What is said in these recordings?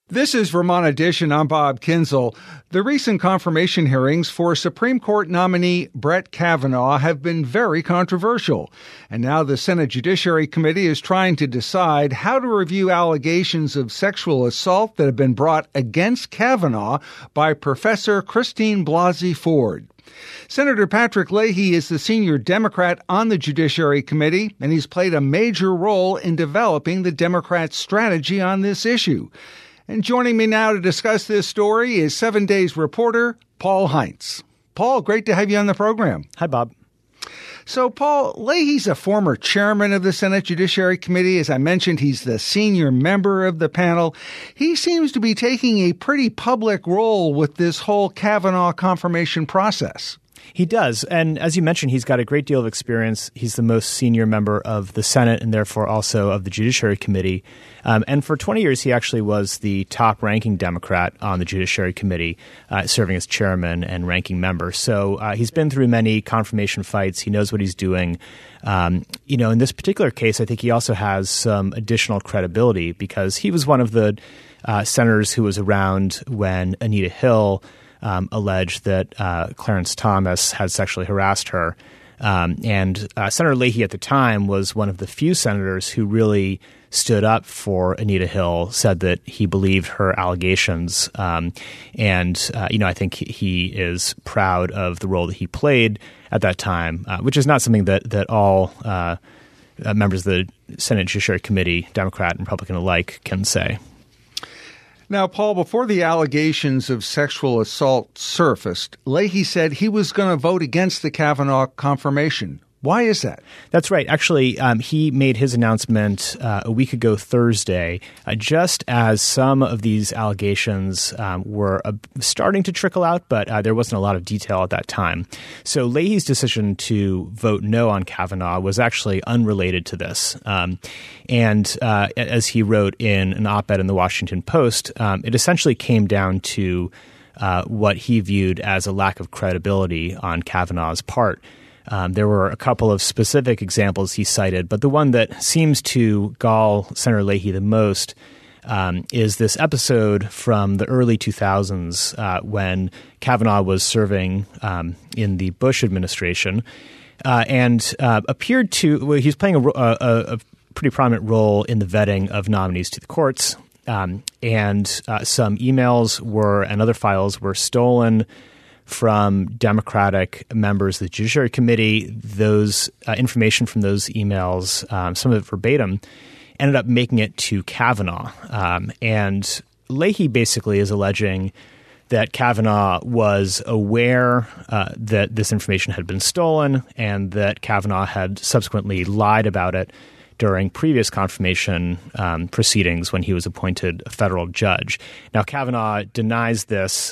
This is Vermont Edition. I'm Bob Kinzel. The recent confirmation hearings for Supreme Court nominee Brett Kavanaugh have been very controversial. And now the Senate Judiciary Committee is trying to decide how to review allegations of sexual assault that have been brought against Kavanaugh by Professor Christine Blasey Ford. Senator Patrick Leahy is the senior Democrat on the Judiciary Committee, and he's played a major role in developing the Democrats' strategy on this issue. And joining me now to discuss this story is 7 Days reporter Paul Heinz. Paul, great to have you on the program. Hi, Bob. So, Paul, Leahy's a former chairman of the Senate Judiciary Committee. As I mentioned, he's the senior member of the panel. He seems to be taking a pretty public role with this whole Kavanaugh confirmation process. He does. And as you mentioned, he's got a great deal of experience. He's the most senior member of the Senate and therefore also of the Judiciary Committee. And for 20 years, he actually was the top-ranking Democrat on the Judiciary Committee, serving as chairman and ranking member. So he's been through many confirmation fights. He knows what he's doing. In this particular case, I think he also has some additional credibility because he was one of the senators who was around when Anita Hill alleged that Clarence Thomas had sexually harassed her. And Senator Leahy at the time was one of the few senators who really stood up for Anita Hill, said that he believed her allegations. I think he is proud of the role that he played at that time, which is not something that all members of the Senate Judiciary Committee, Democrat and Republican alike, can say. Now, Paul, before the allegations of sexual assault surfaced, Leahy said he was going to vote against the Kavanaugh confirmation. Why is that? That's right. Actually, he made his announcement a week ago Thursday, just as some of these allegations were starting to trickle out, but there wasn't a lot of detail at that time. So Leahy's decision to vote no on Kavanaugh was actually unrelated to this. As he wrote in an op-ed in the Washington Post, it essentially came down to what he viewed as a lack of credibility on Kavanaugh's part. There were a couple of specific examples he cited, but the one that seems to gall Senator Leahy the most is this episode from the early 2000s when Kavanaugh was serving in the Bush administration and appeared to – he's playing a pretty prominent role in the vetting of nominees to the courts, and some emails and other files were stolen from Democratic members of the Judiciary Committee. Those information from those emails, some of it verbatim, ended up making it to Kavanaugh. And Leahy basically is alleging that Kavanaugh was aware that this information had been stolen and that Kavanaugh had subsequently lied about it during previous confirmation proceedings when he was appointed a federal judge. Now, Kavanaugh denies this,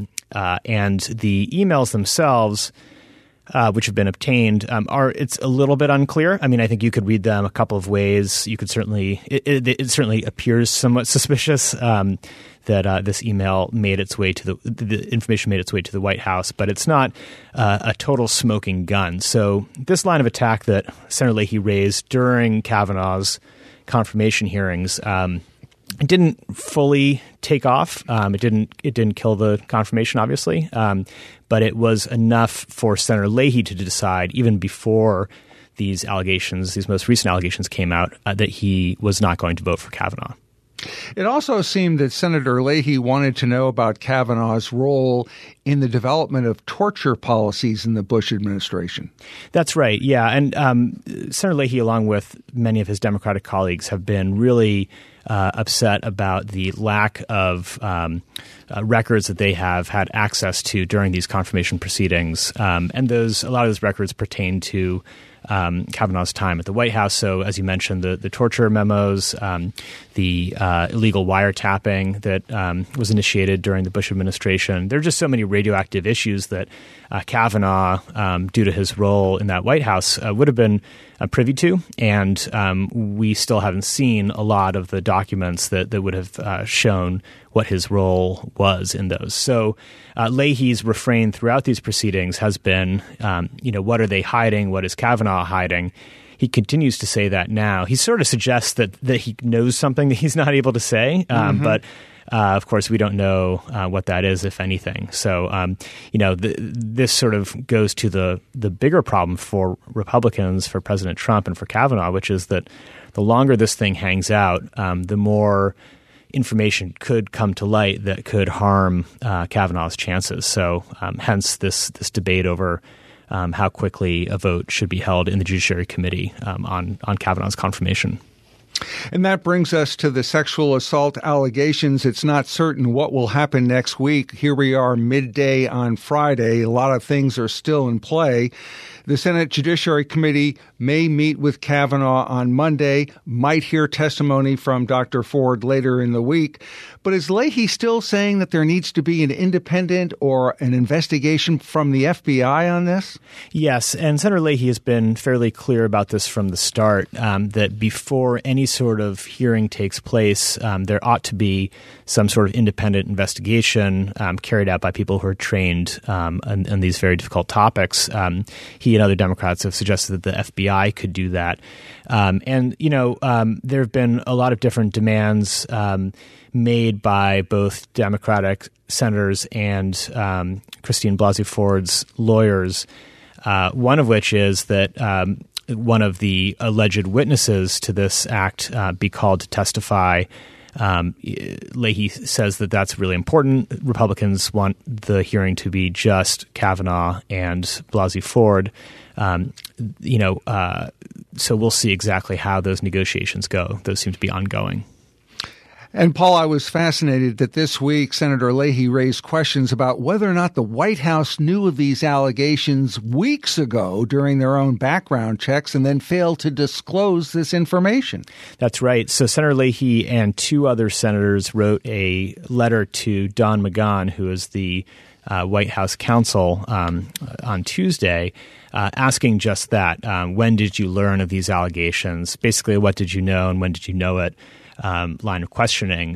and the emails themselves, which have been obtained, it's a little bit unclear. I mean, I think you could read them a couple of ways. You could certainly it certainly appears somewhat suspicious that this email made its way to the information made its way to the White House, but it's not a total smoking gun. So this line of attack that Senator Leahy raised during Kavanaugh's confirmation hearings didn't fully take off. It didn't kill the confirmation, obviously, but it was enough for Senator Leahy to decide, even before these most recent allegations came out, that he was not going to vote for Kavanaugh. It also seemed that Senator Leahy wanted to know about Kavanaugh's role in the development of torture policies in the Bush administration. That's right, yeah. And Senator Leahy, along with many of his Democratic colleagues, have been really upset about the lack of records that they have had access to during these confirmation proceedings. And a lot of those records pertain to Kavanaugh's time at the White House. So, as you mentioned, the torture memos, the illegal wiretapping that was initiated during the Bush administration. There are just so many radioactive issues that Kavanaugh, due to his role in that White House, would have been privy to. And we still haven't seen a lot of the documents that would have shown what his role was in those. So Leahy's refrain throughout these proceedings has been, what are they hiding? What is Kavanaugh hiding? He continues to say that now. He sort of suggests that he knows something that he's not able to say, but Of course, we don't know what that is, if anything. So, this sort of goes to the bigger problem for Republicans, for President Trump, and for Kavanaugh, which is that the longer this thing hangs out, the more information could come to light that could harm Kavanaugh's chances. So, hence this debate over how quickly a vote should be held in the Judiciary Committee on Kavanaugh's confirmation. And that brings us to the sexual assault allegations. It's not certain what will happen next week. Here we are midday on Friday. A lot of things are still in play. The Senate Judiciary Committee may meet with Kavanaugh on Monday, might hear testimony from Dr. Ford later in the week. But is Leahy still saying that there needs to be an independent or an investigation from the FBI on this? Yes, and Senator Leahy has been fairly clear about this from the start, that before any sort of hearing takes place, there ought to be some sort of independent investigation carried out by people who are trained on these very difficult topics. He and other Democrats have suggested that the FBI could do that. There have been a lot of different demands made by both Democratic senators and Christine Blasey Ford's lawyers, one of which is that one of the alleged witnesses to this act be called to testify. Leahy says that that's really important. Republicans want the hearing to be just Kavanaugh and Blasey Ford. So we'll see exactly how those negotiations go. Those seem to be ongoing. And, Paul, I was fascinated that this week Senator Leahy raised questions about whether or not the White House knew of these allegations weeks ago during their own background checks and then failed to disclose this information. That's right. So Senator Leahy and two other senators wrote a letter to Don McGahn, who is the White House counsel, on Tuesday, asking just that. When did you learn of these allegations? Basically, what did you know and when did you know it? Line of questioning.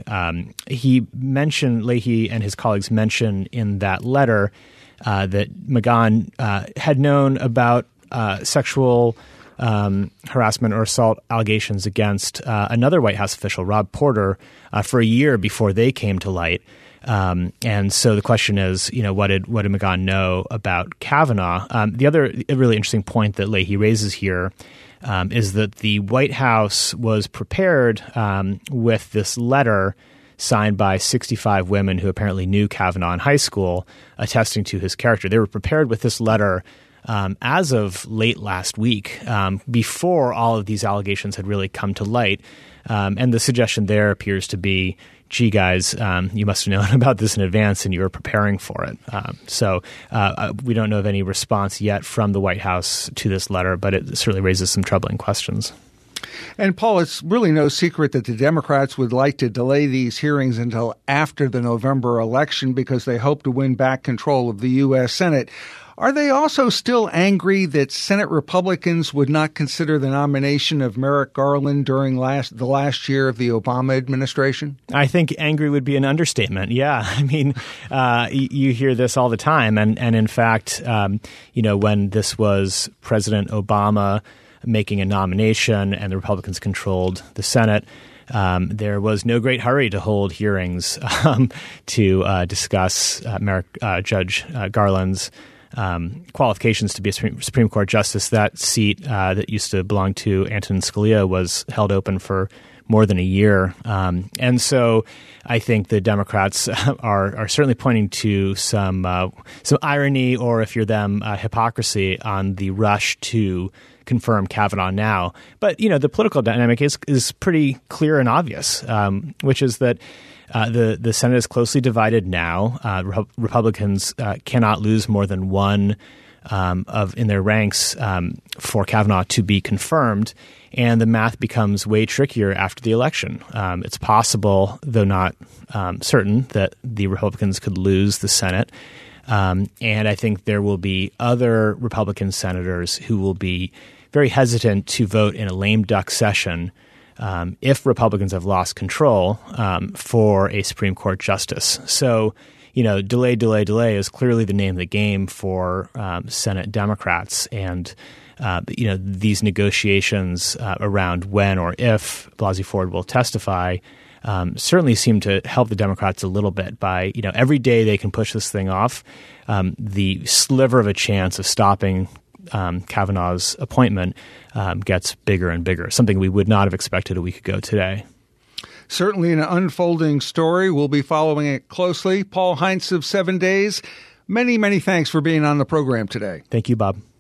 Leahy and his colleagues mentioned in that letter that McGahn had known about sexual harassment or assault allegations against another White House official, Rob Porter, for a year before they came to light. And so the question is, what did McGahn know about Kavanaugh? The other really interesting point that Leahy raises here is that the White House was prepared with this letter signed by 65 women who apparently knew Kavanaugh in high school, attesting to his character. They were prepared with this letter as of late last week, before all of these allegations had really come to light. And the suggestion there appears to be, gee, guys, you must have known about this in advance and you were preparing for it. So we don't know of any response yet from the White House to this letter, but it certainly raises some troubling questions. And, Paul, it's really no secret that the Democrats would like to delay these hearings until after the November election because they hope to win back control of the U.S. Senate. Are they also still angry that Senate Republicans would not consider the nomination of Merrick Garland during the last year of the Obama administration? I think angry would be an understatement. Yeah. I mean, you hear this all the time. And in fact, when this was President Obama making a nomination and the Republicans controlled the Senate, there was no great hurry to hold hearings to discuss Judge Garland's qualifications to be a Supreme Court justice. That seat that used to belong to Antonin Scalia was held open for more than a year. And so I think the Democrats are certainly pointing to some irony, or if you're them, hypocrisy on the rush to confirm Kavanaugh now. But, the political dynamic is pretty clear and obvious, which is that the Senate is closely divided now. Republicans cannot lose more than one in their ranks for Kavanaugh to be confirmed, and the math becomes way trickier after the election. It's possible, though not certain, that the Republicans could lose the Senate. And I think there will be other Republican senators who will be very hesitant to vote in a lame duck session if Republicans have lost control for a Supreme Court justice. So, delay is clearly the name of the game for Senate Democrats. And, these negotiations around when or if Blasey Ford will testify certainly seem to help the Democrats a little bit by, every day they can push this thing off, the sliver of a chance of stopping Kavanaugh's appointment gets bigger and bigger, something we would not have expected a week ago today. Certainly an unfolding story. We'll be following it closely. Paul Heinz of 7 Days, many, many thanks for being on the program today. Thank you, Bob.